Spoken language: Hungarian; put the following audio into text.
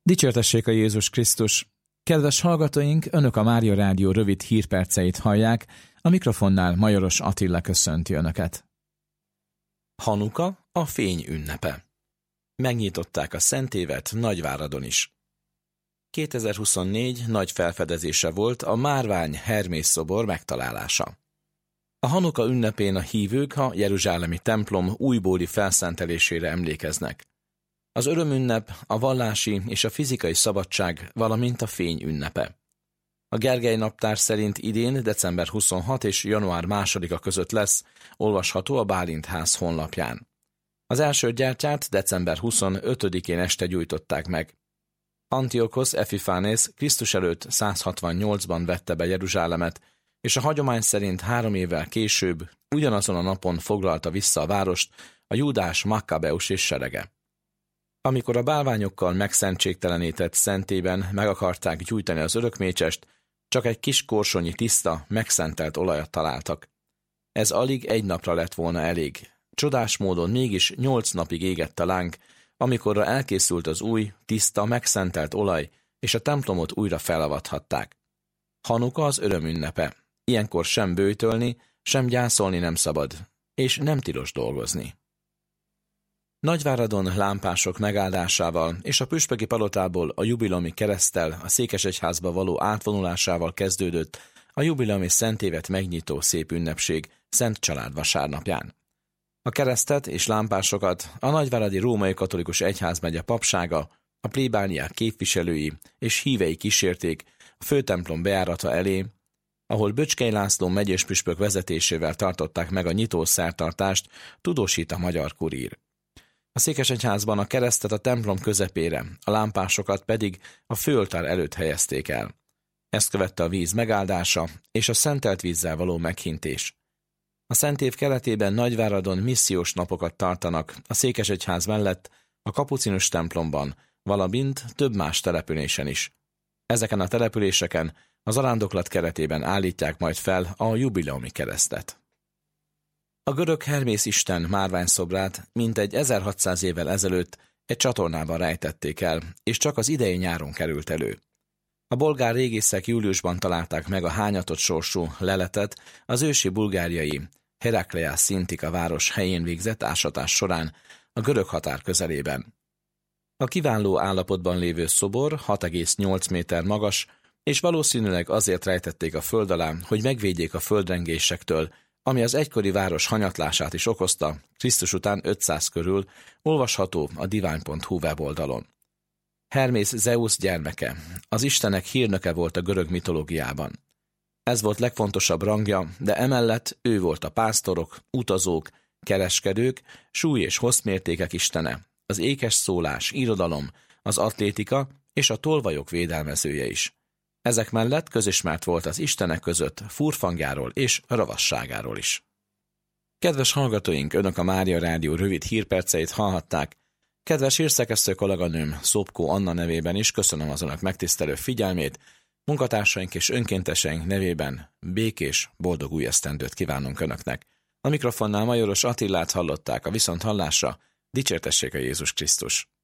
Dicsértessék a Jézus Krisztus! Kedves hallgatóink, Önök a Mária Rádió rövid hírperceit hallják, a mikrofonnál Majoros Attila köszönti Önöket. Hanuka, a fény ünnepe. Megnyitották a Szentévet Nagyváradon is. 2024 nagy felfedezése volt a márvány Hermész szobor megtalálása. A Hanuka ünnepén a hívők a jeruzsálemi templom újbóli felszentelésére emlékeznek. Az örömünnep, a vallási és a fizikai szabadság, valamint a fény ünnepe. A Gergely naptár szerint idén december 26 és január 2-a között lesz, olvasható a Bálint ház honlapján. Az első gyertyát december 25-én este gyújtották meg. Antiochosz Epiphánész Krisztus előtt 168-ban vette be Jeruzsálemet, és a hagyomány szerint 3 évvel később, ugyanazon a napon foglalta vissza a várost a Júdás Makkabeus és serege. Amikor a bálványokkal megszentségtelenített szentében meg akarták gyújtani az örökmécsest, csak egy kis korsonyi tiszta, megszentelt olajat találtak. Ez alig 1 napra lett volna elég. Csodás módon mégis 8 napig égett a láng, amikorra elkészült az új, tiszta, megszentelt olaj, és a templomot újra felavathatták. Hanuka az örömünnepe. Ilyenkor sem böjtölni, sem gyászolni nem szabad, és nem tilos dolgozni. Nagyváradon lámpások megáldásával és a püspöki palotából a jubileumi kereszttel a székesegyházba való átvonulásával kezdődött a jubileumi szentévet megnyitó szép ünnepség Szent Család vasárnapján. A keresztet és lámpásokat a nagyváradi római katolikus egyházmegye papsága, a plébániák képviselői és hívei kísérték a főtemplom bejárata elé, ahol Böcskei László megyés püspök vezetésével tartották meg a nyitó szertartást, tudósít a Magyar Kurír. A székesegyházban a keresztet a templom közepére, a lámpásokat pedig a főoltár előtt helyezték el. Ezt követte a víz megáldása és a szentelt vízzel való meghintés. A szentév keretében Nagyváradon missziós napokat tartanak a székesegyház mellett a kapucinus templomban, valamint több más településen is. Ezeken a településeken az arándoklat keretében állítják majd fel a jubileumi keresztet. A görög Hermész isten márványszobrát mintegy 1600 évvel ezelőtt egy csatornában rejtették el, és csak az idei nyáron került elő. A bolgár régészek júliusban találták meg a hányatott sorsú leletet az ősi bulgáriai Herakleia Szintika város helyén végzett ásatás során a görög határ közelében. A kiváló állapotban lévő szobor 6,8 méter magas, és valószínűleg azért rejtették a föld alá, hogy megvédjék a földrengésektől, ami az egykori város hanyatlását is okozta, Krisztus után 500 körül, olvasható a divány.hu weboldalon. Hermész Zeusz gyermeke, az istenek hírnöke volt a görög mitológiában. Ez volt legfontosabb rangja, de emellett ő volt a pásztorok, utazók, kereskedők, súly- és hosszmértékek istene, az ékes szólás, irodalom, az atlétika és a tolvajok védelmezője is. Ezek mellett közismert volt az istenek között furfangjáról és ravasságáról is. Kedves hallgatóink, Önök a Mária Rádió rövid hírperceit hallhatták. Kedves hírszerkesztő kolléganőm Szopkó Anna nevében is köszönöm az Önök megtisztelő figyelmét, munkatársaink és önkénteseink nevében békés, boldog új esztendőt kívánunk Önöknek. A mikrofonnál Majoros Attilát hallották, a viszonthallásra, dicsértessék a Jézus Krisztus!